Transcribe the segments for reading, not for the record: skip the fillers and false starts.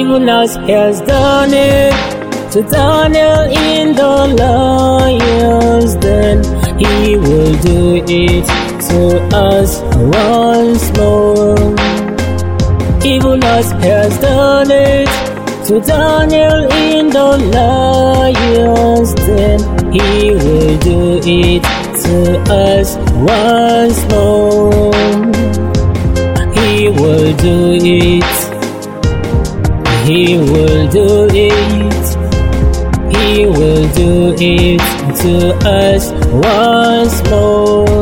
even as he has done it to Daniel in the lion's den, he will do it to us once more. Even as he has done it to Daniel in the lion's den, he will do it to us once more. He will do it. He will do it. He will do it to us once more.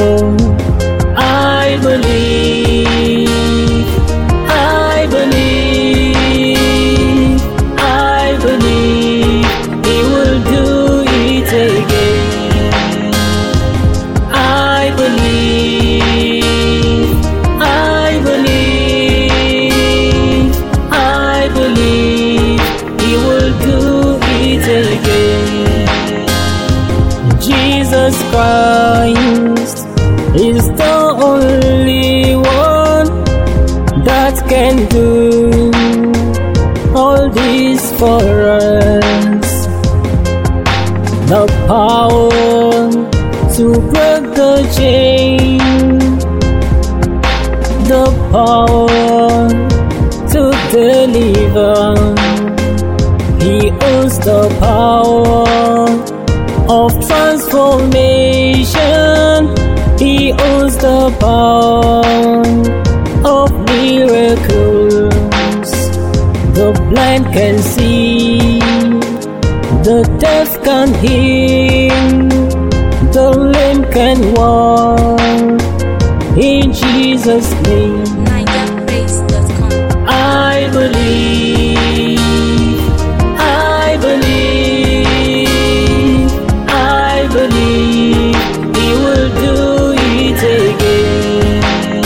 I believe. I believe. I believe he will do it again. I believe. I believe. I believe he will do it again. Jesus Christ is the only one that can do all this for us. The power to break the chain, the power to deliver. He owns the power of transformation. He owns the power of miracles. The blind can see, the deaf can hear, the lame can walk. In Jesus' name, NigerPraise.com. I believe. I believe. I believe he will do it again.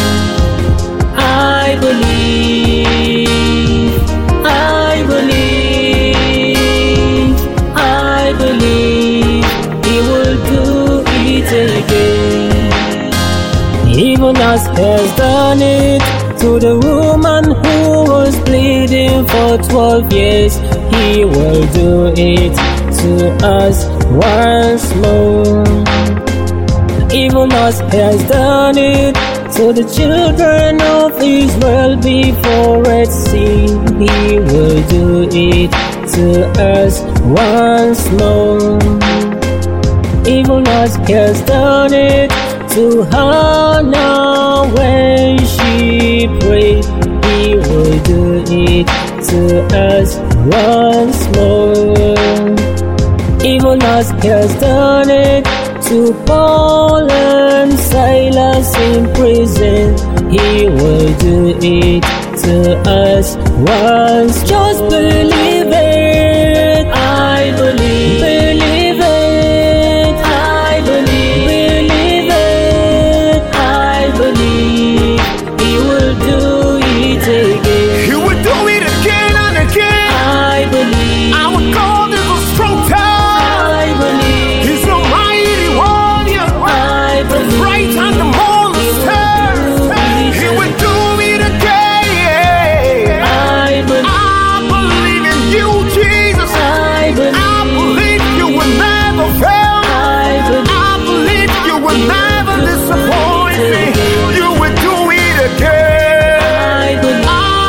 I believe. I believe. I believe he will do it again. Even as he has done it to the woman who was bleeding for 12 years, he will do it to us once more. Even as he has done it to the children of Israel before Red Sea, he will do it to us once more. Even as he has done it to Hannah when she prayed, he will do it to us once more. Even as he has done it to Paul and Silas in prison, he will do it to us once. Just believe it. I believe. Believe it. I believe. Believe it. I believe he will do it again. He will do it again and again. I believe. Our God is a strong tower. I believe. He's a mighty warrior. I believe. Right on the monster. He will do it again. I believe. I believe in you, Jesus. I believe. You will never fail. I believe. You will never disappoint me. You will do it again. I believe.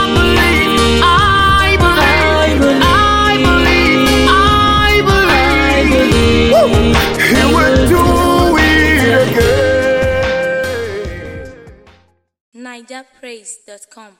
He will do it again. NigerPraise.com.